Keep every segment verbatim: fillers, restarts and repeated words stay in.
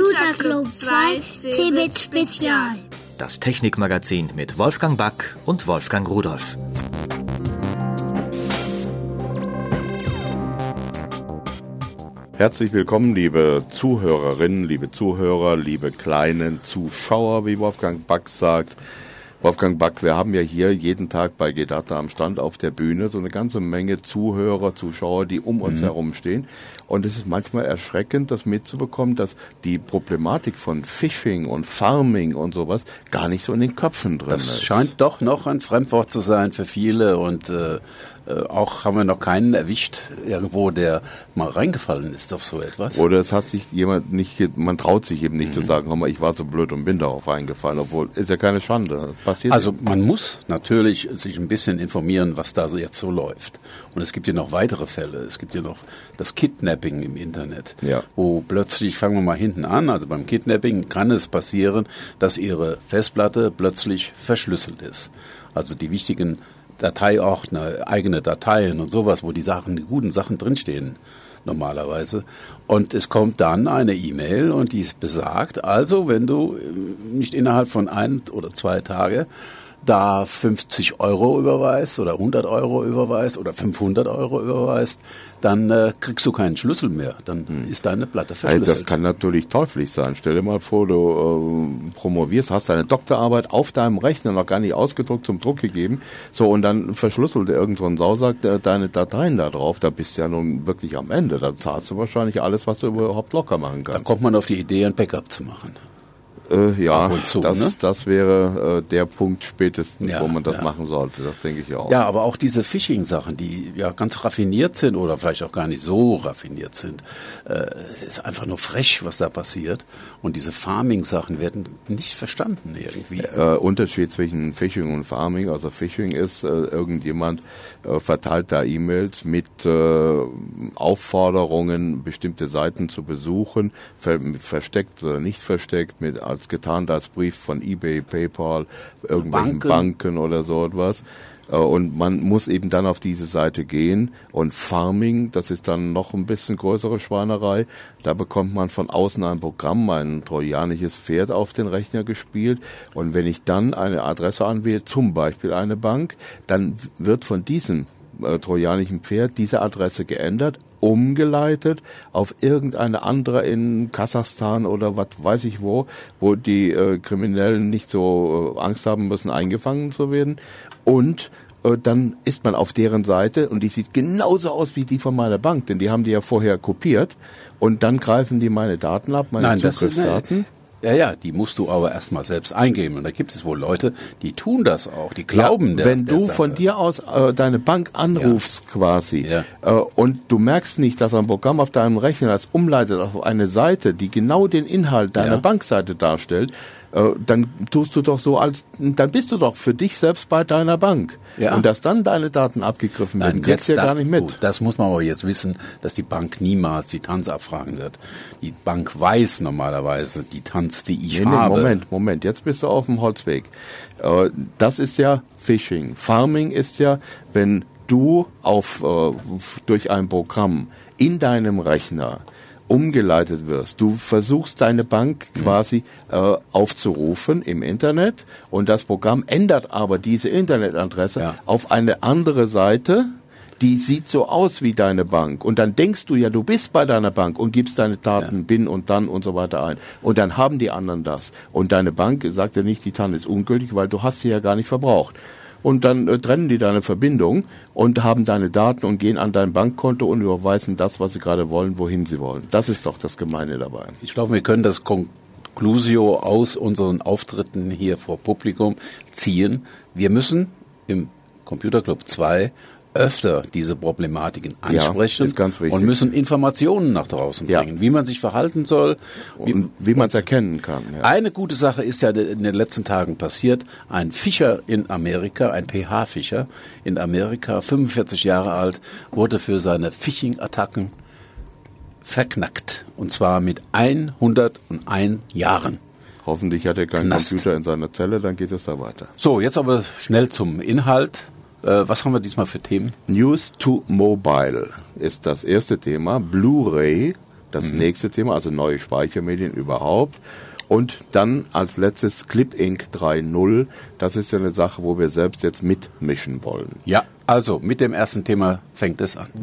Computer Club zwei Cebit Spezial. Das Technikmagazin mit Wolfgang Back und Wolfgang Rudolph. Herzlich willkommen, liebe Zuhörerinnen, liebe Zuhörer, liebe kleinen Zuschauer, wie Wolfgang Back sagt. Wolfgang Back, wir haben ja hier jeden Tag bei G-Data am Stand auf der Bühne so eine ganze Menge Zuhörer, Zuschauer, die um uns mhm. herum stehen. Und es ist manchmal erschreckend, das mitzubekommen, dass die Problematik von Phishing und Farming und sowas gar nicht so in den Köpfen drin das ist. Das scheint doch noch ein Fremdwort zu sein für viele und äh, auch haben wir noch keinen erwischt, irgendwo, der mal reingefallen ist auf so etwas. Oder es hat sich jemand nicht, man traut sich eben nicht mhm. zu sagen, hör mal, ich war so blöd und bin darauf reingefallen, obwohl, ist ja keine Schande. Passiert also man muss natürlich sich ein bisschen informieren, was da so jetzt so läuft. Und es gibt ja noch weitere Fälle. Es gibt ja noch das Kidnapping im Internet, ja. wo plötzlich, fangen wir mal hinten an, also beim Kidnapping kann es passieren, dass Ihre Festplatte plötzlich verschlüsselt ist. Also die wichtigen Dateiordner, eigene Dateien und sowas, wo die Sachen, die guten Sachen drinstehen normalerweise. Und es kommt dann eine E-Mail und die besagt, also wenn du nicht innerhalb von ein oder zwei Tage da fünfzig Euro überweist oder hundert Euro überweist oder fünfhundert Euro überweist, dann äh, kriegst du keinen Schlüssel mehr. Dann hm. ist deine Platte verschlüsselt. Das kann natürlich teuflisch sein. Stell dir mal vor, du äh, promovierst, hast deine Doktorarbeit auf deinem Rechner noch gar nicht ausgedruckt, zum Druck gegeben. So, und dann verschlüsselt irgend so ein Sausack äh, deine Dateien da drauf. Da bist du ja nun wirklich am Ende. Da zahlst du wahrscheinlich alles, was du überhaupt locker machen kannst. Da kommt man auf die Idee, ein Backup zu machen. Äh, ja, zu, das, ne? das wäre äh, der Punkt spätestens, ja, wo man das ja. machen sollte. Das denke ich auch. Ja, aber auch diese Phishing-Sachen, die ja ganz raffiniert sind oder vielleicht auch gar nicht so raffiniert sind, äh, ist einfach nur frech, was da passiert. Und diese Farming-Sachen werden nicht verstanden irgendwie. Äh, Unterschied zwischen Phishing und Farming. Also Phishing ist, äh, irgendjemand äh, verteilt da E-Mails mit äh, Aufforderungen, bestimmte Seiten zu besuchen, ver- versteckt oder nicht versteckt, mit als getarnt als Brief von eBay, PayPal, irgendwelchen Banken, Banken oder so etwas. Und man muss eben dann auf diese Seite gehen. Und Farming, das ist dann noch ein bisschen größere Schweinerei. Da bekommt man von außen ein Programm, ein trojanisches Pferd auf den Rechner gespielt. Und wenn ich dann eine Adresse anwähle, zum Beispiel eine Bank, dann wird von diesem äh, trojanischen Pferd diese Adresse geändert, umgeleitet auf irgendeine andere in Kasachstan oder was weiß ich wo, wo die äh, Kriminellen nicht so äh, Angst haben müssen, eingefangen zu werden. Und äh, dann ist man auf deren Seite und die sieht genauso aus wie die von meiner Bank, denn die haben die ja vorher kopiert und dann greifen die meine Daten ab, meine Nein, Zugriffsdaten. Das, Ja, ja, die musst du aber erstmal selbst eingeben. Und da gibt es wohl Leute, die tun das auch, die glauben ja, der, wenn der du Sache. von dir aus äh, deine Bank anrufst ja. quasi ja. äh, und du merkst nicht, dass ein Programm auf deinem Rechner das umleitet auf eine Seite, die genau den Inhalt deiner ja. Bankseite darstellt, äh, dann tust du doch so als, dann bist du doch für dich selbst bei deiner Bank. Ja. Und dass dann deine Daten abgegriffen werden, Nein, kriegst du ja da, gar nicht mit. Gut, das muss man aber jetzt wissen, dass die Bank niemals die Tanz abfragen wird. Die Bank weiß normalerweise die Tanz, die ich nee, habe. Nee, Moment, Moment, jetzt bist du auf dem Holzweg. Äh, das ist ja Phishing. Farming ist ja, wenn du auf äh, durch ein Programm in deinem Rechner umgeleitet wirst. Du versuchst deine Bank quasi äh, aufzurufen im Internet und das Programm ändert aber diese Internetadresse ja. auf eine andere Seite, die sieht so aus wie deine Bank. Und dann denkst du ja, du bist bei deiner Bank und gibst deine Daten, ja. B I N und dann und so weiter ein. Und dann haben die anderen das. Und deine Bank sagt ja nicht, die T A N ist ungültig, weil du hast sie ja gar nicht verbraucht. Und dann äh, trennen die deine Verbindung und haben deine Daten und gehen an dein Bankkonto und überweisen das, was sie gerade wollen, wohin sie wollen. Das ist doch das Gemeine dabei. Ich glaube, wir können das Conclusio aus unseren Auftritten hier vor Publikum ziehen. Wir müssen im Computer Club zwei öfter diese Problematiken ansprechen ja, ist ganz wichtig. Und müssen Informationen nach draußen bringen, ja. wie man sich verhalten soll. Wie, und wie man es erkennen kann. Ja. Eine gute Sache ist ja in den letzten Tagen passiert. Ein Fischer in Amerika, ein P H-Fischer in Amerika, fünfundvierzig Jahre alt, wurde für seine Phishing-Attacken verknackt. Und zwar mit hunderteins Jahren. Hoffentlich hat er keinen Knast. Computer in seiner Zelle, dann geht es da weiter. So, jetzt aber schnell zum Inhalt. Äh, was haben wir diesmal für Themen? News to Mobile ist das erste Thema. Blu-ray Das mhm. nächste Thema, also neue Speichermedien überhaupt. Und dann als letztes ClipInk drei Punkt null. Das ist ja eine Sache, wo wir selbst jetzt mitmischen wollen. Ja, also mit dem ersten Thema fängt es an.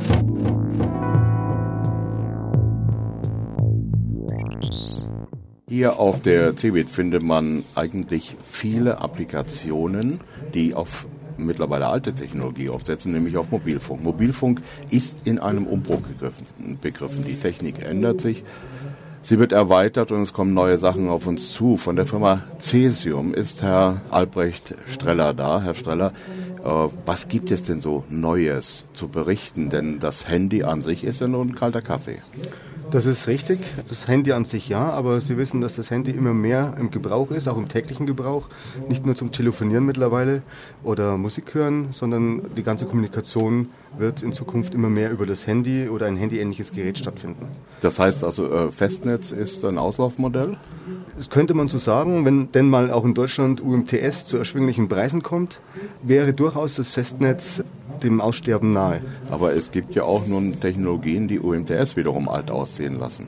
Hier auf der Cebit findet man eigentlich viele Applikationen, die auf mittlerweile alte Technologie aufsetzen, nämlich auf Mobilfunk. Mobilfunk ist in einem Umbruch begriffen. Die Technik ändert sich. Sie wird erweitert und es kommen neue Sachen auf uns zu. Von der Firma Cesium ist Herr Albrecht Streller da. Herr Streller, äh, was gibt es denn so Neues zu berichten? Denn das Handy an sich ist ja nur ein kalter Kaffee. Das ist richtig, das Handy an sich ja, aber Sie wissen, dass das Handy immer mehr im Gebrauch ist, auch im täglichen Gebrauch. Nicht nur zum Telefonieren mittlerweile oder Musik hören, sondern die ganze Kommunikation wird in Zukunft immer mehr über das Handy oder ein handyähnliches Gerät stattfinden. Das heißt also, äh, Festnetz ist ein Auslaufmodell? Das könnte man so sagen, wenn denn mal auch in Deutschland U M T S zu erschwinglichen Preisen kommt, wäre durchaus das Festnetz dem Aussterben nahe. Aber es gibt ja auch nun Technologien, die U M T S wiederum alt aussehen lassen.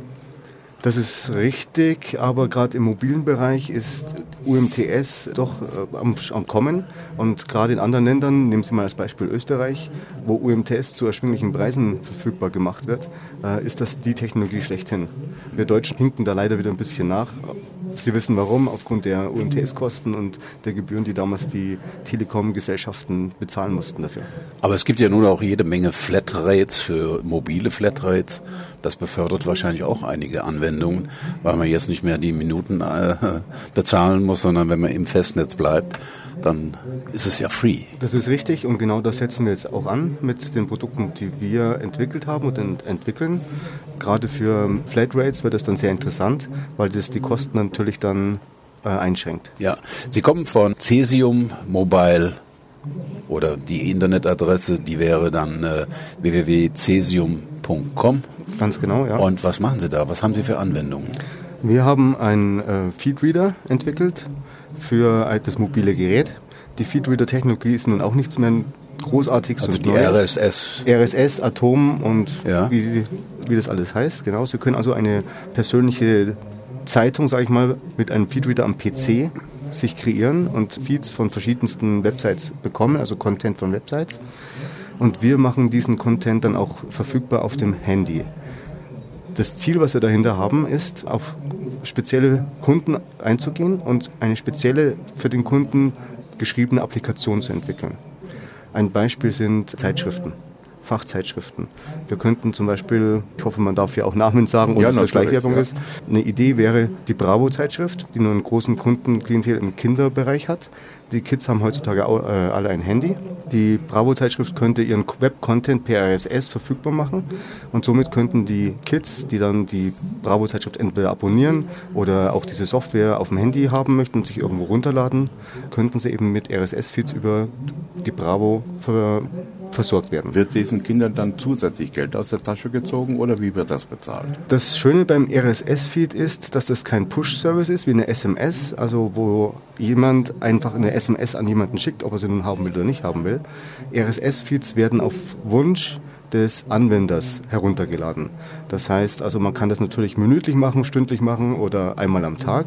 Das ist richtig, aber gerade im mobilen Bereich ist U M T S doch äh, am, am Kommen. Und gerade in anderen Ländern, nehmen Sie mal als Beispiel Österreich, wo U M T S zu erschwinglichen Preisen verfügbar gemacht wird, äh, ist das die Technologie schlechthin. Wir Deutschen hinken da leider wieder ein bisschen nach. Sie wissen warum, aufgrund der U M T S-Kosten und der Gebühren, die damals die Telekom-Gesellschaften bezahlen mussten dafür. Aber es gibt ja nun auch jede Menge Flatrates für mobile Flatrates. Das befördert wahrscheinlich auch einige Anwendungen, weil man jetzt nicht mehr die Minuten äh, bezahlen muss, sondern wenn man im Festnetz bleibt, dann ist es ja free. Das ist richtig und genau das setzen wir jetzt auch an mit den Produkten, die wir entwickelt haben und ent- entwickeln. Gerade für Flatrates wird das dann sehr interessant, weil das die Kosten natürlich dann äh, einschränkt. Ja, Sie kommen von Cesium Mobile oder die Internetadresse, die wäre dann äh, w w w punkt cesium punkt com. Ganz genau, ja. Und was machen Sie da? Was haben Sie für Anwendungen? Wir haben einen äh, Feedreader entwickelt für das mobile Gerät. Die Feedreader-Technologie ist nun auch nichts mehr Großartiges also und die Neues. R S S. R S S, Atom und ja. wie, wie das alles heißt. Genau. Sie können also eine persönliche Zeitung, sage ich mal, mit einem Feedreader am P C sich kreieren und Feeds von verschiedensten Websites bekommen, also Content von Websites. Und wir machen diesen Content dann auch verfügbar auf dem Handy. Das Ziel, was wir dahinter haben, ist, auf spezielle Kunden einzugehen und eine spezielle für den Kunden geschriebene Applikation zu entwickeln. Ein Beispiel sind Zeitschriften, Fachzeitschriften. Wir könnten zum Beispiel, ich hoffe, man darf hier auch Namen sagen, ohne ja, dass das Schleichwerbung ja. ist. Eine Idee wäre die Bravo-Zeitschrift, die nur einen großen Kundenklientel im Kinderbereich hat. Die Kids haben heutzutage auch, äh, alle ein Handy. Die Bravo-Zeitschrift könnte ihren Web-Content per R S S verfügbar machen und somit könnten die Kids, die dann die Bravo-Zeitschrift entweder abonnieren oder auch diese Software auf dem Handy haben möchten und sich irgendwo runterladen, könnten sie eben mit R S S-Feeds über die Bravo ver- versorgt werden. Wird diesen Kindern dann zusätzlich Geld aus der Tasche gezogen oder wie wird das bezahlt? Das Schöne beim R S S-Feed ist, dass das kein Push-Service ist wie eine S M S, also wo jemand einfach eine S M S an jemanden schickt, ob er sie nun haben will oder nicht haben will. R S S-Feeds werden auf Wunsch des Anwenders heruntergeladen. Das heißt, also man kann das natürlich minütlich machen, stündlich machen oder einmal am Tag.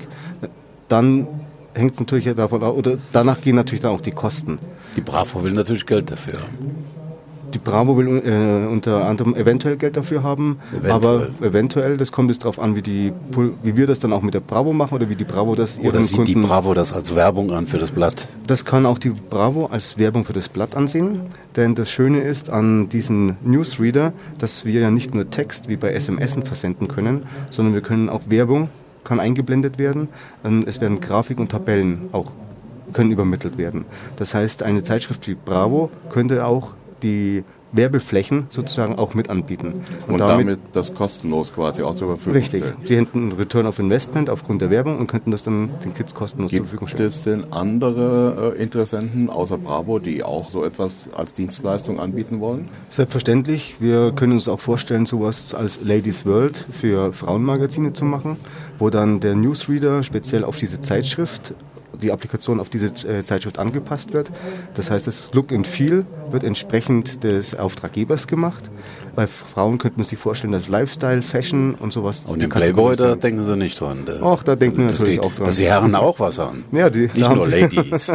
Dann hängt es natürlich davon ab, oder danach gehen natürlich dann auch die Kosten. Die Bravo will natürlich Geld dafür haben. Die Bravo will äh, unter anderem eventuell Geld dafür haben, Eventuell. aber eventuell, das kommt jetzt darauf an, wie, die, wie wir das dann auch mit der Bravo machen oder wie die Bravo das ihren Oder sieht Kunden... die Bravo das als Werbung an für das Blatt? Das kann auch die Bravo als Werbung für das Blatt ansehen, denn das Schöne ist an diesem Newsreader, dass wir ja nicht nur Text wie bei S M S versenden können, sondern wir können auch Werbung, kann eingeblendet werden, es werden Grafiken und Tabellen auch können übermittelt werden. Das heißt, eine Zeitschrift wie Bravo könnte auch die Werbeflächen sozusagen auch mit anbieten. Und, und damit, damit das kostenlos quasi auch zur Verfügung richtig. stellen. Sie hätten einen Return of Investment aufgrund der Werbung und könnten das dann den Kids kostenlos Gibt zur Verfügung stellen. Gibt es denn andere äh, Interessenten außer Bravo, die auch so etwas als Dienstleistung anbieten wollen? Selbstverständlich. Wir können uns auch vorstellen, sowas als Ladies World für Frauenmagazine zu machen, wo dann der Newsreader speziell auf diese Zeitschrift die Applikation auf diese äh, Zeitschrift angepasst wird. Das heißt, das Look and Feel wird entsprechend des Auftraggebers gemacht. Bei Frauen könnte man sich vorstellen, dass Lifestyle, Fashion und sowas. Und den Playboy, da denken sie nicht dran. Ach, da denken wir natürlich die, auch dran. Dass die Herren auch was haben. Ja, die, nicht nur Ladies.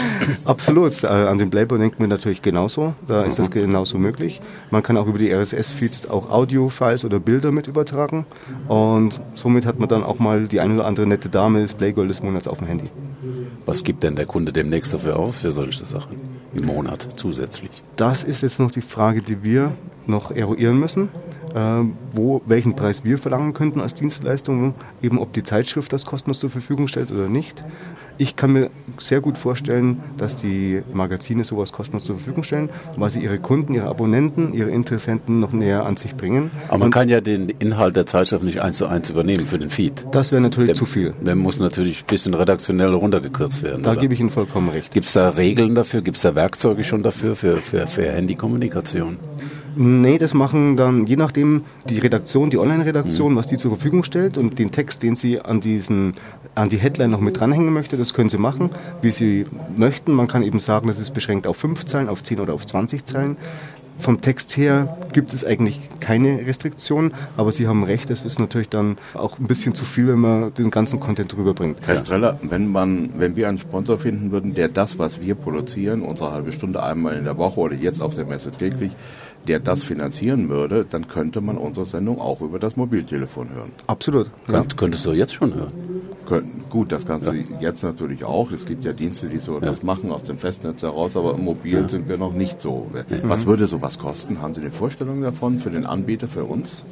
Absolut. An den Playboy denken wir natürlich genauso. Da ist das genauso möglich. Man kann auch über die R S S-Feeds auch Audio-Files oder Bilder mit übertragen. Und somit hat man dann auch mal die eine oder andere nette Dame des Playgirl des Monats auf dem Handy. Was gibt denn der Kunde demnächst dafür aus für solche Sachen im Monat zusätzlich? Das ist jetzt noch die Frage, die wir noch eruieren müssen, äh, wo, welchen Preis wir verlangen könnten als Dienstleistung, eben ob die Zeitschrift das kostenlos zur Verfügung stellt oder nicht. Ich kann mir sehr gut vorstellen, dass die Magazine sowas kostenlos zur Verfügung stellen, weil sie ihre Kunden, ihre Abonnenten, ihre Interessenten noch näher an sich bringen. Aber man Und kann ja den Inhalt der Zeitschrift nicht eins zu eins übernehmen für den Feed. Das wäre natürlich der, zu viel. Der muss natürlich ein bisschen redaktionell runtergekürzt werden. Da oder? gebe ich Ihnen vollkommen recht. Gibt es da Regeln dafür? Gibt es da Werkzeuge schon dafür, für, für, für Handykommunikation? Nee, das machen dann, je nachdem, die Redaktion, die Online-Redaktion, mhm. was die zur Verfügung stellt und den Text, den sie an diesen, an die Headline noch mit dranhängen möchte, das können sie machen, wie sie möchten. Man kann eben sagen, das ist beschränkt auf fünf Zeilen, auf zehn oder auf zwanzig Zeilen. Vom Text her gibt es eigentlich keine Restriktion, aber Sie haben recht, es ist natürlich dann auch ein bisschen zu viel, wenn man den ganzen Content rüberbringt. Herr Streller, wenn man, wenn wir einen Sponsor finden würden, der das, was wir produzieren, unsere halbe Stunde einmal in der Woche oder jetzt auf der Messe täglich, der das finanzieren würde, dann könnte man unsere Sendung auch über das Mobiltelefon hören. Absolut. Ja. Könnt, könntest du jetzt schon hören? Können, gut, das kannst ja. du jetzt natürlich auch. Es gibt ja Dienste, die so ja. das machen aus dem Festnetz heraus, aber mobil ja. sind wir noch nicht so. Was würde sowas kosten? Haben Sie eine Vorstellung davon für den Anbieter, für uns?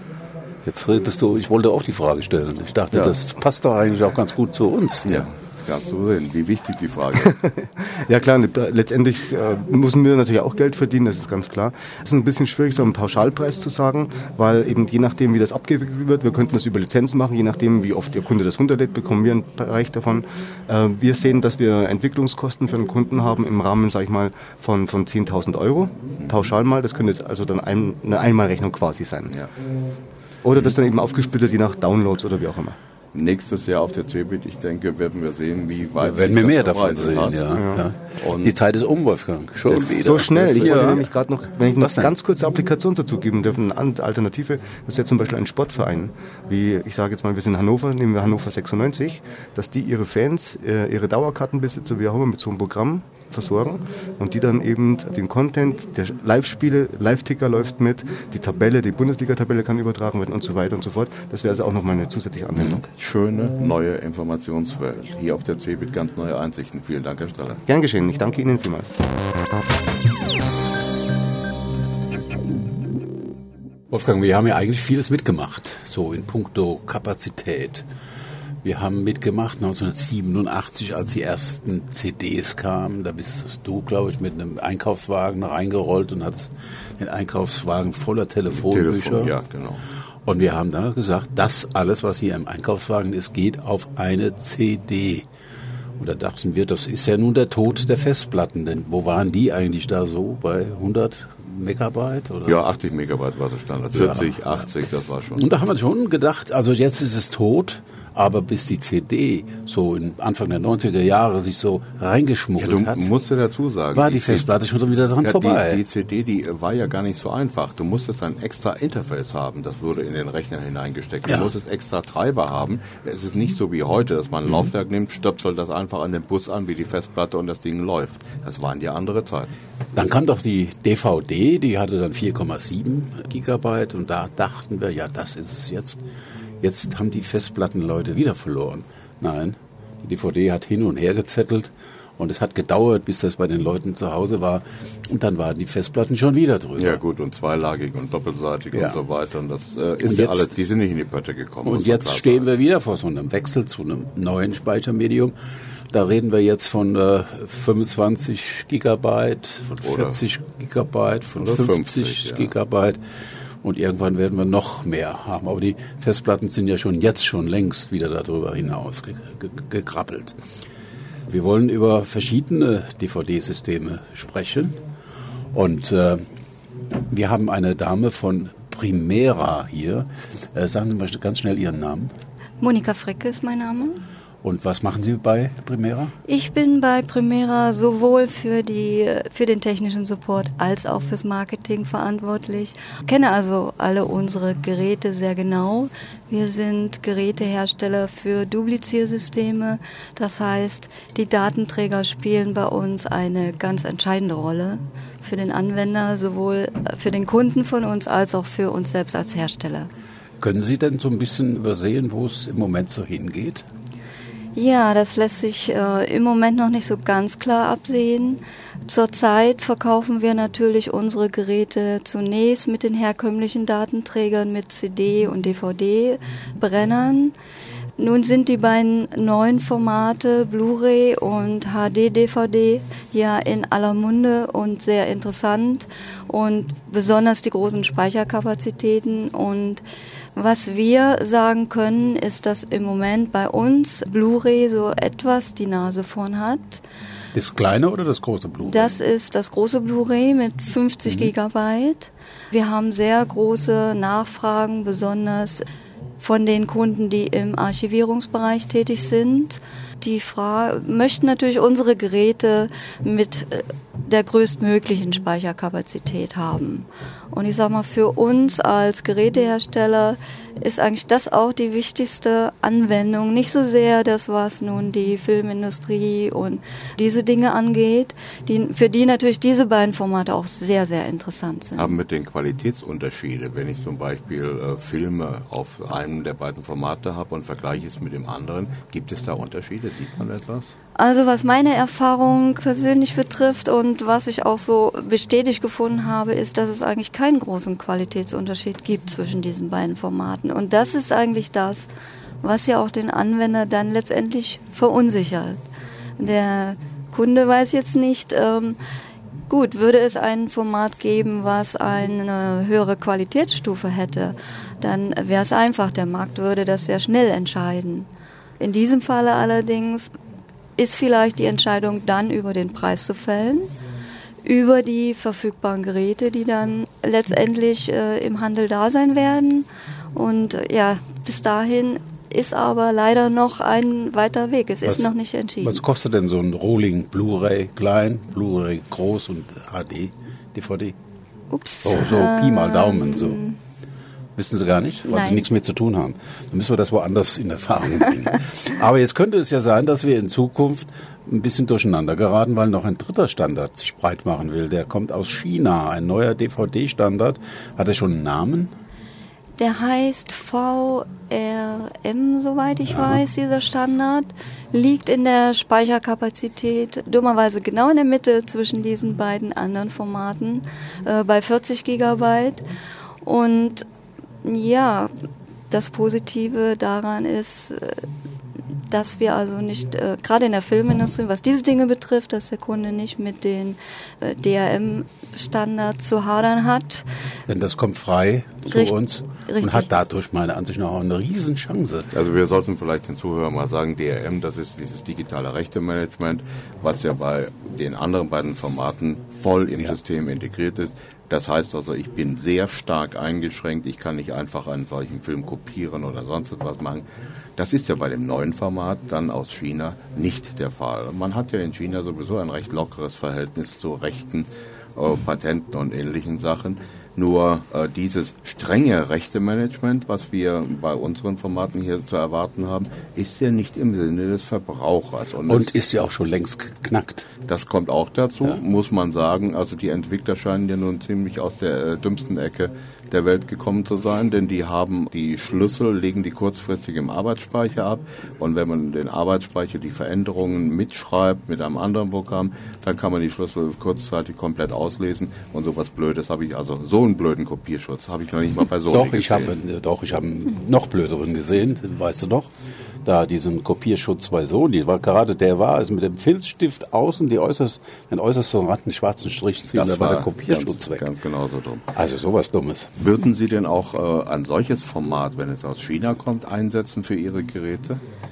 Jetzt redest du, ich wollte auch die Frage stellen. Ich dachte, ja. das passt doch eigentlich auch ganz gut zu uns. Ja. Kannst du sehen, wie wichtig die Frage ist. Ja klar, letztendlich äh, müssen wir natürlich auch Geld verdienen, das ist ganz klar. Es ist ein bisschen schwierig, so einen Pauschalpreis zu sagen, weil eben je nachdem, wie das abgewickelt wird, wir könnten das über Lizenzen machen, je nachdem, wie oft der Kunde das runterlädt, bekommen wir einen Bereich davon. Äh, wir sehen, dass wir Entwicklungskosten für einen Kunden haben im Rahmen, sag ich mal, von, von zehntausend Euro, pauschal mal. Das könnte jetzt also dann ein, eine Einmalrechnung quasi sein. Ja. Oder das dann eben aufgesplittet, je nach Downloads oder wie auch immer. Nächstes Jahr auf der C eBIT, ich denke, werden wir sehen, wie weit ja, werden wir mehr davon sehen. Ja. Ja. Ja. Und die Zeit ist um, Wolfgang. Schon wieder. So schnell. Ich ja. wollte nämlich gerade noch, wenn ich noch ganz kurze Applikation dazu geben darf, eine Alternative, das ist ja zum Beispiel ein Sportverein, wie ich sage jetzt mal, wir sind in Hannover, nehmen wir Hannover sechsundneunzig, dass die ihre Fans, ihre Dauerkartenbesitzer, wie auch immer, mit so einem Programm versorgen und die dann eben den Content, der Live-Spiele, Live-Ticker läuft mit, die Tabelle, die Bundesliga-Tabelle kann übertragen werden und so weiter und so fort. Das wäre also auch nochmal eine zusätzliche Anwendung. Schöne, neue Informationswelt. Hier auf der C eBIT ganz neue Einsichten. Vielen Dank, Herr Streller. Gern geschehen. Ich danke Ihnen vielmals. Wolfgang, wir haben ja eigentlich vieles mitgemacht, so in puncto Kapazität. Wir haben mitgemacht neunzehnhundertsiebenundachtzig, als die ersten C Ds kamen. Da bist du, glaube ich, mit einem Einkaufswagen reingerollt und hattest den Einkaufswagen voller Telefonbücher. Telefon, ja, genau. Und wir haben dann gesagt, das alles, was hier im Einkaufswagen ist, geht auf eine C D. Und da dachten wir, das ist ja nun der Tod der Festplatten. Denn wo waren die eigentlich da so? Bei hundert Megabyte? Oder? Ja, achtzig Megabyte war so Standard. vierzig, ja, achtzig, das war schon. Und da haben wir schon gedacht, also jetzt ist es tot. Aber bis die C D so in Anfang der neunziger Jahre sich so reingeschmuggelt ja, du hat, musst dir dazu sagen, war die, die Festplatte schon wieder dran ja, vorbei. Die, die C D, die war ja gar nicht so einfach. Du musstest ein extra Interface haben, das wurde in den Rechner hineingesteckt. Ja. Du musstest extra Treiber haben. Es ist nicht so wie heute, dass man ein mhm. Laufwerk nimmt, stöpselt das einfach an den Bus an wie die Festplatte und das Ding läuft. Das waren ja andere Zeiten. Dann kam doch die D V D, die hatte dann vier Komma sieben Gigabyte und da dachten wir, ja, das ist es jetzt. Jetzt haben die Festplattenleute wieder verloren. Nein, die D V D hat hin und her gezettelt und es hat gedauert, bis das bei den Leuten zu Hause war. Und dann waren die Festplatten schon wieder drüber. Ja gut, und zweilagig und doppelseitig ja. und so weiter. Und das äh, ist und ja jetzt, alles, die sind nicht in die Pötte gekommen. Und jetzt stehen sagen. wir wieder vor so einem Wechsel zu einem neuen Speichermedium. Da reden wir jetzt von äh, fünfundzwanzig Gigabyte, von vierzig oder, Gigabyte, von fünfzig fünfzig, ja. Gigabyte. Und irgendwann werden wir noch mehr haben. Aber die Festplatten sind ja schon jetzt schon längst wieder darüber hinaus ge- ge- gekrabbelt. Wir wollen über verschiedene D V D-Systeme sprechen. Und äh, wir haben eine Dame von Primera hier. Äh, sagen Sie mal ganz schnell Ihren Namen. Monika Fricke ist mein Name. Und was machen Sie bei Primera? Ich bin bei Primera sowohl für, die, für den technischen Support als auch fürs Marketing verantwortlich. Ich kenne also alle unsere Geräte sehr genau. Wir sind Gerätehersteller für Dupliziersysteme. Das heißt, die Datenträger spielen bei uns eine ganz entscheidende Rolle für den Anwender, sowohl für den Kunden von uns als auch für uns selbst als Hersteller. Können Sie denn so ein bisschen übersehen, wo es im Moment so hingeht? Ja, das lässt sich äh, im Moment noch nicht so ganz klar absehen. Zurzeit verkaufen wir natürlich unsere Geräte zunächst mit den herkömmlichen Datenträgern, mit C D- und D V D-Brennern. Nun sind die beiden neuen Formate, Blu-ray und H D-D V D, ja in aller Munde und sehr interessant und besonders die großen Speicherkapazitäten. Und was wir sagen können, ist, dass im Moment bei uns Blu-ray so etwas die Nase vorn hat. Das kleine oder das große Blu-ray? Das ist das große Blu-ray mit fünfzig mhm. Gigabyte. Wir haben sehr große Nachfragen, besonders von den Kunden, die im Archivierungsbereich tätig sind. Die Fra- möchten natürlich unsere Geräte mit der größtmöglichen Speicherkapazität haben. Und ich sag mal, für uns als Gerätehersteller ist eigentlich das auch die wichtigste Anwendung. Nicht so sehr das, was nun die Filmindustrie und diese Dinge angeht, die, für die natürlich diese beiden Formate auch sehr, sehr interessant sind. Aber mit den Qualitätsunterschieden, wenn ich zum Beispiel äh, Filme auf einem der beiden Formate habe und vergleiche es mit dem anderen, gibt es da Unterschiede? Sieht man etwas? Also was meine Erfahrung persönlich betrifft und was ich auch so bestätigt gefunden habe, ist, dass es eigentlich keinen großen Qualitätsunterschied gibt zwischen diesen beiden Formaten. Und das ist eigentlich das, was ja auch den Anwender dann letztendlich verunsichert. Der Kunde weiß jetzt nicht, ähm, gut, würde es ein Format geben, was eine höhere Qualitätsstufe hätte, dann wäre es einfach, der Markt würde das sehr schnell entscheiden. In diesem Falle allerdings ist vielleicht die Entscheidung dann über den Preis zu fällen, über die verfügbaren Geräte, die dann letztendlich äh, im Handel da sein werden. Und äh, ja, bis dahin ist aber leider noch ein weiter Weg. Es was, ist noch nicht entschieden. Was kostet denn so ein Rolling Blu-ray klein, Blu-ray groß und H D-D V D? Ups. So, so Pi mal Daumen, so. Wissen Sie gar nicht, weil Nein. Sie nichts mehr zu tun haben. Dann müssen wir das woanders in Erfahrung bringen. Aber jetzt könnte es ja sein, dass wir in Zukunft ein bisschen durcheinander geraten, weil noch ein dritter Standard sich breit machen will. Der kommt aus China, ein neuer D V D-Standard. Hat er schon einen Namen? Der heißt V R M, soweit ich ja. weiß, dieser Standard. Liegt in der Speicherkapazität dummerweise genau in der Mitte zwischen diesen beiden anderen Formaten, äh, bei vierzig Gigabyte. Und ja, das Positive daran ist, dass wir also nicht, äh, gerade in der Filmindustrie, was diese Dinge betrifft, dass der Kunde nicht mit den äh, D R M-Standards zu hadern hat. Denn das kommt frei zu Richt, uns richtig. Und hat dadurch meiner Ansicht nach auch eine Riesenchance. Also wir sollten vielleicht den Zuhörern mal sagen, D R M, das ist dieses digitale Rechtemanagement, was ja bei den anderen beiden Formaten voll im ja. System integriert ist. Das heißt also, ich bin sehr stark eingeschränkt. Ich kann nicht einfach einen solchen Film kopieren oder sonst etwas machen. Das ist ja bei dem neuen Format dann aus China nicht der Fall. Man hat ja in China sowieso ein recht lockeres Verhältnis zu Rechten, äh, Patenten und ähnlichen Sachen. Nur äh, dieses strenge Rechtemanagement, was wir bei unseren Formaten hier zu erwarten haben, ist ja nicht im Sinne des Verbrauchers. Und, Und ist ja auch schon längst geknackt. Das kommt auch dazu, ja. muss man sagen. Also die Entwickler scheinen ja nun ziemlich aus der äh, dümmsten Ecke der Welt gekommen zu sein, denn die haben die Schlüssel, legen die kurzfristig im Arbeitsspeicher ab. Und wenn man den Arbeitsspeicher die Veränderungen mitschreibt mit einem anderen Programm, dann kann man die Schlüssel kurzzeitig komplett auslesen. Und sowas Blödes habe ich, also so einen blöden Kopierschutz habe ich noch nicht mal bei Sony doch, ich gesehen. Habe, doch, ich habe einen noch blöderen gesehen, weißt du noch? Da diesen Kopierschutz bei Sony, war gerade der war, also mit dem Filzstift außen die äußerst, den äußersten Rand einen schwarzen Strich ziehen, das da war der Kopierschutz ganz, weg. Ganz genauso dumm. Also sowas Dummes. Würden Sie denn auch äh, ein solches Format, wenn es aus China kommt, einsetzen für Ihre Geräte?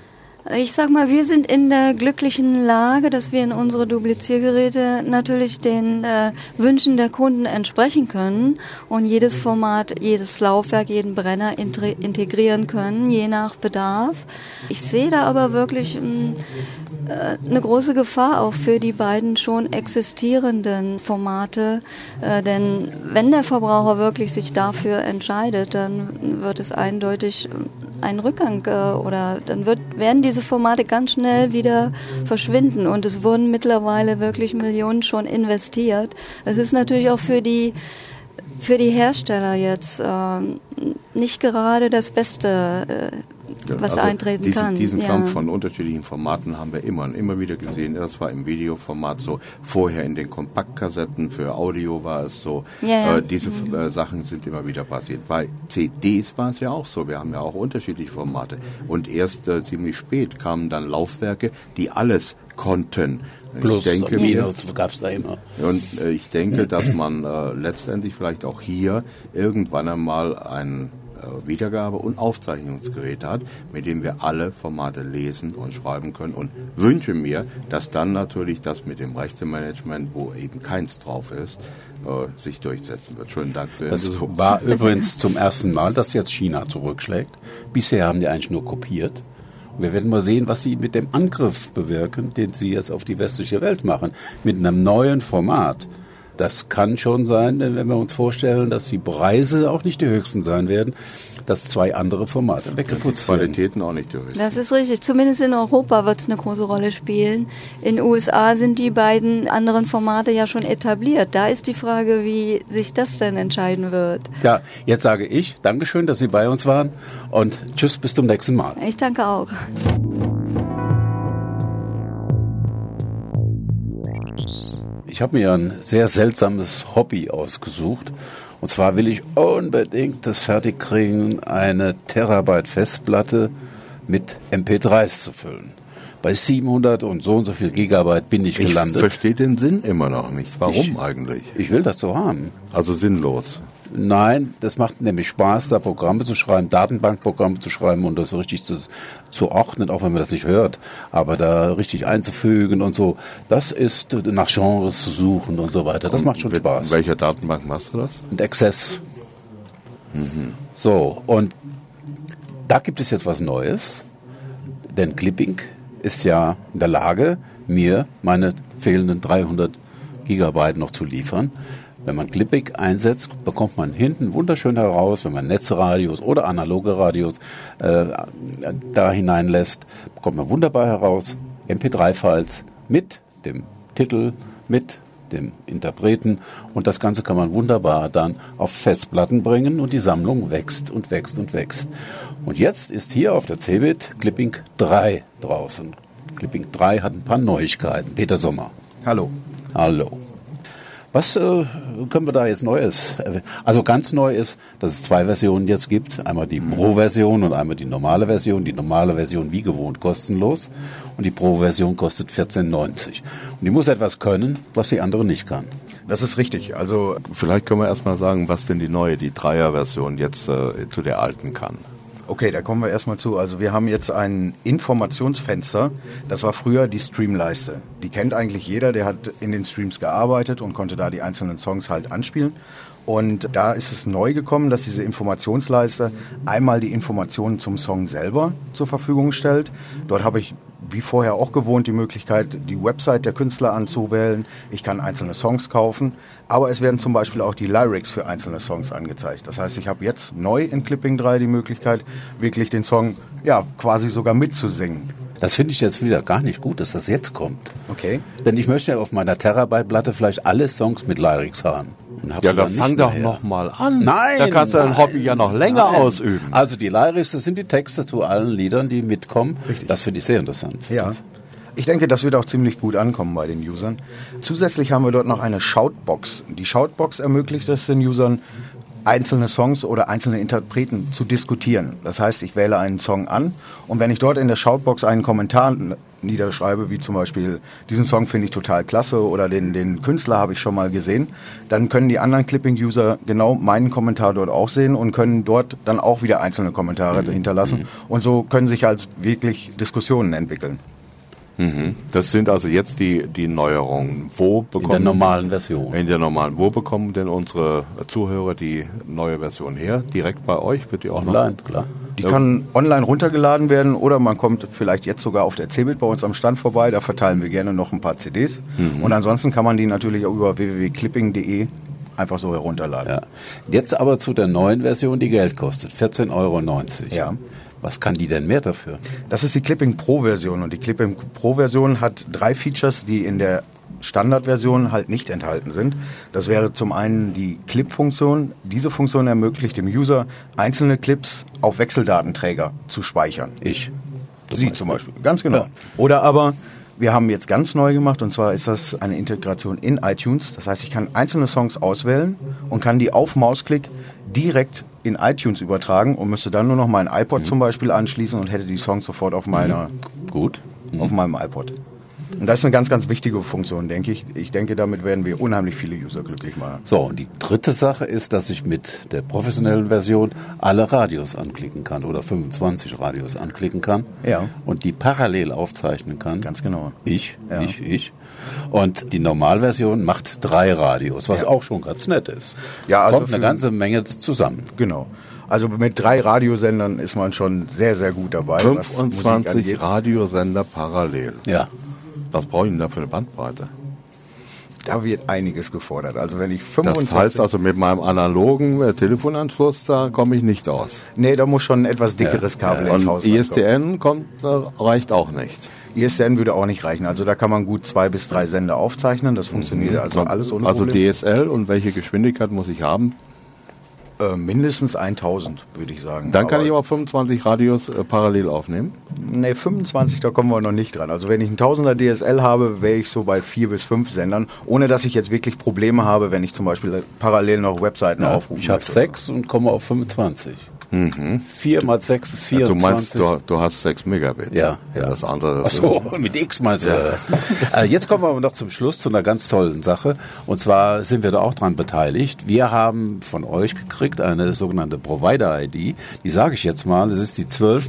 Ich sag mal, wir sind in der glücklichen Lage, dass wir in unsere Dupliziergeräte natürlich den äh, Wünschen der Kunden entsprechen können und jedes Format, jedes Laufwerk, jeden Brenner intri- integrieren können, je nach Bedarf. Ich sehe da aber wirklich mh, äh, eine große Gefahr auch für die beiden schon existierenden Formate, äh, denn wenn der Verbraucher wirklich sich dafür entscheidet, dann wird es eindeutig einen Rückgang äh, oder dann wird, werden diese Formate ganz schnell wieder verschwinden und es wurden mittlerweile wirklich Millionen schon investiert. Es ist natürlich auch für die, für die Hersteller jetzt äh, nicht gerade das Beste, äh, was also eintreten diesen, kann. Diesen ja. Kampf von unterschiedlichen Formaten haben wir immer und immer wieder gesehen. Das war im Videoformat so, vorher in den Kompaktkassetten, für Audio war es so. Ja, ja. Äh, diese mhm. äh, Sachen sind immer wieder passiert. Bei C Ds war es ja auch so. Wir haben ja auch unterschiedliche Formate. Und erst äh, ziemlich spät kamen dann Laufwerke, die alles konnten. Plus, ich denke, Minus gab es da immer. Und äh, ich denke, dass man äh, letztendlich vielleicht auch hier irgendwann einmal ein Wiedergabe- und Aufzeichnungsgerät hat, mit dem wir alle Formate lesen und schreiben können und wünsche mir, dass dann natürlich das mit dem Rechtemanagement, wo eben keins drauf ist, äh, sich durchsetzen wird. Schönen Dank für den Das Besuch. war übrigens zum ersten Mal, dass jetzt China zurückschlägt. Bisher haben die eigentlich nur kopiert. Und wir werden mal sehen, was sie mit dem Angriff bewirken, den sie jetzt auf die westliche Welt machen, mit einem neuen Format. Das kann schon sein, wenn wir uns vorstellen, dass die Preise auch nicht die höchsten sein werden, dass zwei andere Formate weggeputzt werden. Qualitäten auch nicht die höchsten. Das ist richtig. Zumindest in Europa wird es eine große Rolle spielen. In den U S A sind die beiden anderen Formate ja schon etabliert. Da ist die Frage, wie sich das denn entscheiden wird. Ja, jetzt sage ich Dankeschön, dass Sie bei uns waren und tschüss, bis zum nächsten Mal. Ich danke auch. Ich habe mir ein sehr seltsames Hobby ausgesucht. Und zwar will ich unbedingt das fertigkriegen, eine Terabyte Festplatte mit M P dreis zu füllen. Bei siebenhundert und so und so viel Gigabyte bin ich gelandet. Ich verstehe den Sinn immer noch nicht. Warum ich, eigentlich? Ich will das so haben. Also sinnlos. Nein, das macht nämlich Spaß, da Programme zu schreiben, Datenbankprogramme zu schreiben und das richtig zu, zu ordnen, auch wenn man das nicht hört, aber da richtig einzufügen und so. Das ist nach Genres zu suchen und so weiter. Das und macht schon Spaß. In welcher Datenbank machst du das? Und Access. Mhm. So, und da gibt es jetzt was Neues, denn Clipping ist ja in der Lage, mir meine fehlenden dreihundert Gigabyte noch zu liefern. Wenn man Clipping einsetzt, bekommt man hinten wunderschön heraus, wenn man Netzradios oder analoge Radios äh, da hineinlässt, bekommt man wunderbar heraus M P drei Files mit dem Titel, mit dem Interpreten und das Ganze kann man wunderbar dann auf Festplatten bringen und die Sammlung wächst und wächst und wächst. Und jetzt ist hier auf der Cebit Clipping drei draußen. Clipping drei hat ein paar Neuigkeiten. Peter Sommer. Hallo. Hallo. Was äh, können wir da jetzt Neues? Also ganz neu ist, dass es zwei Versionen jetzt gibt. Einmal die Pro-Version und einmal die normale Version. Die normale Version wie gewohnt kostenlos und die Pro-Version kostet vierzehn neunzig. Und die muss etwas können, was die andere nicht kann. Das ist richtig. Also vielleicht können wir erstmal sagen, was denn die neue, die Dreier-Version jetzt äh, zu der alten kann. Okay, da kommen wir erstmal zu. Also wir haben jetzt ein Informationsfenster. Das war früher die Streamleiste. Die kennt eigentlich jeder, der hat in den Streams gearbeitet und konnte da die einzelnen Songs halt anspielen. Und da ist es neu gekommen, dass diese Informationsleiste einmal die Informationen zum Song selber zur Verfügung stellt. Dort habe ich wie vorher auch gewohnt die Möglichkeit, die Website der Künstler anzuwählen. Ich kann einzelne Songs kaufen, aber es werden zum Beispiel auch die Lyrics für einzelne Songs angezeigt. Das heißt, ich habe jetzt neu in Clipping drei die Möglichkeit, wirklich den Song ja quasi sogar mitzusingen. Das finde ich jetzt wieder gar nicht gut, dass das jetzt kommt. Okay. Denn ich möchte ja auf meiner Terabyte-Platte vielleicht alle Songs mit Lyrics haben. Ja, dann fang doch noch mal an. Nein, da kannst du dein nein, Hobby ja noch länger nein. ausüben. Also die Lyrics, das sind die Texte zu allen Liedern, die mitkommen. Richtig. Das finde ich sehr interessant. Ja. Ich denke, das wird auch ziemlich gut ankommen bei den Usern. Zusätzlich haben wir dort noch eine Shoutbox. Die Shoutbox ermöglicht es den Usern, einzelne Songs oder einzelne Interpreten zu diskutieren. Das heißt, ich wähle einen Song an und wenn ich dort in der Shoutbox einen Kommentar niederschreibe, wie zum Beispiel, diesen Song finde ich total klasse oder den, den Künstler habe ich schon mal gesehen, dann können die anderen Clipping-User genau meinen Kommentar dort auch sehen und können dort dann auch wieder einzelne Kommentare mhm. hinterlassen. Mhm. Und so können sich halt wirklich Diskussionen entwickeln. Mhm. Das sind also jetzt die, die Neuerungen. Wo bekommen, in der normalen Version. In der normalen. Wo bekommen denn unsere Zuhörer die neue Version her? Direkt bei euch? Wird die auch online, noch? Klar. Die kann online runtergeladen werden oder man kommt vielleicht jetzt sogar auf der Cebit bei uns am Stand vorbei. Da verteilen wir gerne noch ein paar C Ds. Mhm. Und ansonsten kann man die natürlich auch über w w w punkt clipping punkt d e einfach so herunterladen. Ja. Jetzt aber zu der neuen Version, die Geld kostet. vierzehn Euro neunzig. Ja. Was kann die denn mehr dafür? Das ist die Clipping Pro-Version und die Clipping Pro-Version hat drei Features, die in der Standardversion halt nicht enthalten sind. Das wäre zum einen die Clip-Funktion. Diese Funktion ermöglicht dem User, einzelne Clips auf Wechseldatenträger zu speichern. Ich. Sie zum Beispiel, ganz genau. Ja. Oder aber, wir haben jetzt ganz neu gemacht und zwar ist das eine Integration in iTunes. Das heißt, ich kann einzelne Songs auswählen und kann die auf Mausklick direkt in iTunes übertragen und müsste dann nur noch mein iPod mhm. zum Beispiel anschließen und hätte die Songs sofort auf meiner, mhm. Gut. Mhm. auf meinem iPod. Und das ist eine ganz, ganz wichtige Funktion, denke ich. Ich denke, damit werden wir unheimlich viele User glücklich machen. So, und die dritte Sache ist, dass ich mit der professionellen Version alle Radios anklicken kann oder fünfundzwanzig Radios anklicken kann. Ja. Und die parallel aufzeichnen kann. Ganz genau. Ich, ja. ich, ich. Und die Normalversion macht drei Radios, was ja. auch schon ganz nett ist. Ja, also kommt eine ganze Menge zusammen. Genau. Also mit drei Radiosendern ist man schon sehr, sehr gut dabei. fünfundzwanzig Radiosender parallel. Ja. Was brauche ich denn da für eine Bandbreite? Da wird einiges gefordert. Also wenn ich fünfundzwanzig Das heißt also, mit meinem analogen äh, Telefonanschluss, da komme ich nicht aus. Nee, da muss schon ein etwas dickeres Kabel ja. ins Haus Und I S D N kommt, äh, reicht auch nicht. I S D N würde auch nicht reichen. Also da kann man gut zwei bis drei Sender aufzeichnen. Das funktioniert mhm. also alles ohne Also Problem. D S L und welche Geschwindigkeit muss ich haben? Äh, mindestens tausend, würde ich sagen. Dann kann aber ich aber fünfundzwanzig Radios äh, parallel aufnehmen? Nee, fünfundzwanzig, da kommen wir noch nicht dran. Also wenn ich einen Tausender D S L habe, wäre ich so bei vier bis fünf Sendern, ohne dass ich jetzt wirklich Probleme habe, wenn ich zum Beispiel parallel noch Webseiten ja, aufrufe. Ich habe sechs und komme auf fünfundzwanzig. Mhm. vier mal sechs ist vierundzwanzig. Ja, du meinst, du, du hast sechs Megabit. Ja, ja. ja. Das andere. Ach so, mit X meinst du. Ja. Äh, jetzt kommen wir aber noch zum Schluss zu einer ganz tollen Sache. Und zwar sind wir da auch dran beteiligt. Wir haben von euch gekriegt eine sogenannte Provider-I D. Die sage ich jetzt mal. Das ist die zwölf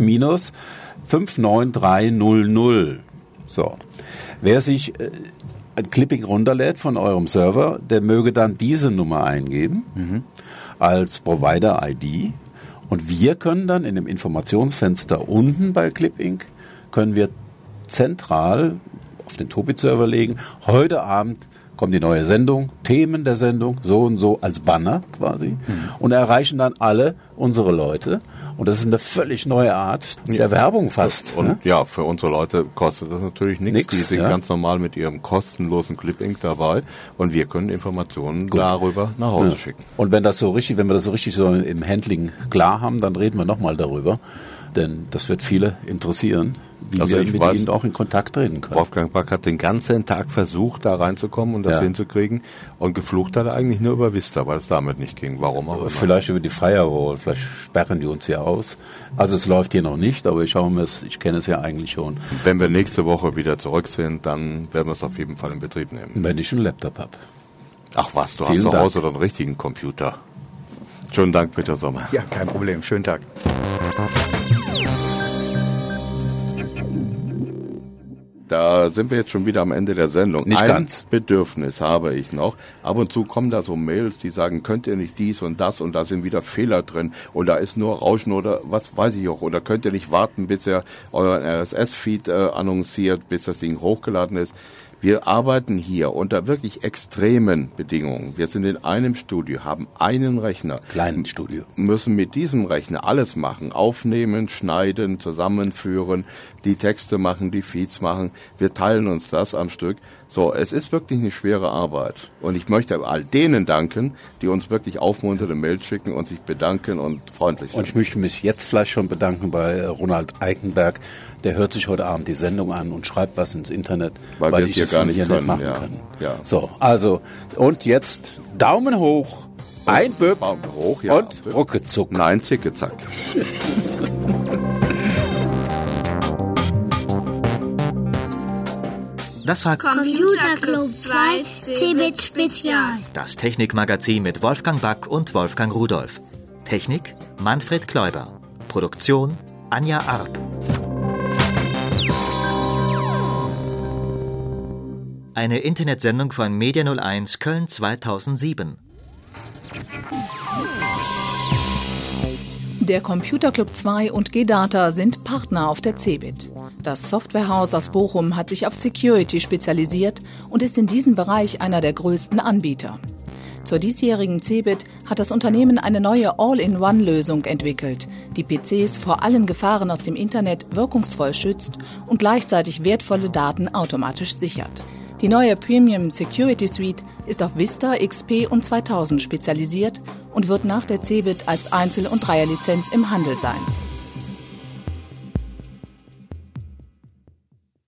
fünf neun drei null null. So. Wer sich äh, ein Clipping runterlädt von eurem Server, der möge dann diese Nummer eingeben mhm. als Provider-I D. Und wir können dann in dem Informationsfenster unten bei Clipping, können wir zentral auf den Tobit-Server legen, heute Abend kommt die neue Sendung, Themen der Sendung, so und so als Banner quasi mhm. und erreichen dann alle unsere Leute. Und das ist eine völlig neue Art der ja. Werbung fast. Und ne? ja, für unsere Leute kostet das natürlich nichts. Nix, die sind ja. ganz normal mit ihrem kostenlosen Clipping dabei und wir können Informationen Gut. darüber nach Hause ja. schicken. Und wenn das so richtig, wenn wir das so richtig so im Handling klar haben, dann reden wir nochmal darüber. Denn das wird viele interessieren, wie also wir mit weiß, ihnen auch in Kontakt treten können. Wolfgang Back hat den ganzen Tag versucht, da reinzukommen und das ja. hinzukriegen. Und geflucht hat er eigentlich nur über Vista, weil es damit nicht ging. Warum auch immer. Vielleicht über die Firewall, vielleicht sperren die uns ja aus. Also es läuft hier noch nicht, aber ich schaue mir es, ich kenne es ja eigentlich schon. Wenn wir nächste Woche wieder zurück sind, dann werden wir es auf jeden Fall in Betrieb nehmen. Wenn ich einen Laptop habe. Ach was, du Vielen hast zu Dank. Hause doch einen richtigen Computer. Schönen Dank, Peter Sommer. Ja, kein Problem. Schönen Tag. Da sind wir jetzt schon wieder am Ende der Sendung. Nicht Ein ganz. Bedürfnis habe ich noch. Ab und zu kommen da so Mails, die sagen, könnt ihr nicht dies und das und da sind wieder Fehler drin und da ist nur Rauschen oder was weiß ich auch. Oder könnt ihr nicht warten, bis ihr euren R S S-Feed äh, annonciert, bis das Ding hochgeladen ist. Wir arbeiten hier unter wirklich extremen Bedingungen. Wir sind in einem Studio, haben einen Rechner. Kleinen Studio. Müssen mit diesem Rechner alles machen. Aufnehmen, schneiden, zusammenführen, die Texte machen, die Feeds machen. Wir teilen uns das am Stück. So, es ist wirklich eine schwere Arbeit. Und ich möchte all denen danken, die uns wirklich aufmunternde Mails schicken und sich bedanken und freundlich sind. Und ich möchte mich jetzt vielleicht schon bedanken bei Ronald Eikenberg. Der hört sich heute Abend die Sendung an und schreibt was ins Internet, weil, weil wir ich es hier es gar nicht hier können. nicht machen ja. kann. Ja. So, also, und jetzt Daumen hoch, ein Böp Daumen hoch, ja. und ruckezuck. Nein, zicke-zack. Das war Computer Club zwei Cebit Spezial. Das Technikmagazin mit Wolfgang Back und Wolfgang Rudolf. Technik Manfred Kläuber. Produktion Anja Arp. Eine Internetsendung von Media null eins Köln zweitausendsieben. Der Computer Club zwei und G-Data sind Partner auf der Cebit. Das Softwarehaus aus Bochum hat sich auf Security spezialisiert und ist in diesem Bereich einer der größten Anbieter. Zur diesjährigen Cebit hat das Unternehmen eine neue All-in-One-Lösung entwickelt, die P Cs vor allen Gefahren aus dem Internet wirkungsvoll schützt und gleichzeitig wertvolle Daten automatisch sichert. Die neue Premium Security Suite ist auf Vista, X P und zweitausend spezialisiert und wird nach der Cebit als Einzel- und Dreierlizenz im Handel sein.